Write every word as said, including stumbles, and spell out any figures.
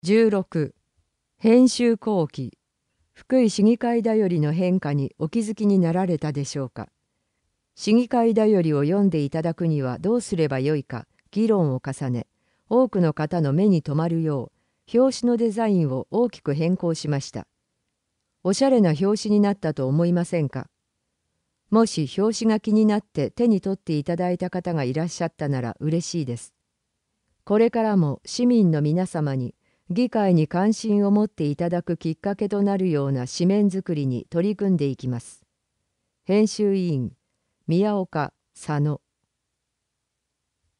じゅうろく編集後期福井市議会だよりの変化にお気づきになられたでしょうか。市議会だよりを読んでいただくにはどうすればよいか議論を重ね、多くの方の目に留まるよう表紙のデザインを大きく変更しました。おしゃれな表紙になったと思いませんか。もし表紙が気になって手に取っていただいた方がいらっしゃったなら嬉しいです。これからも市民の皆様に議会に関心を持っていただくきっかけとなるような紙面作りに取り組んでいきます。編集委員宮岡佐野。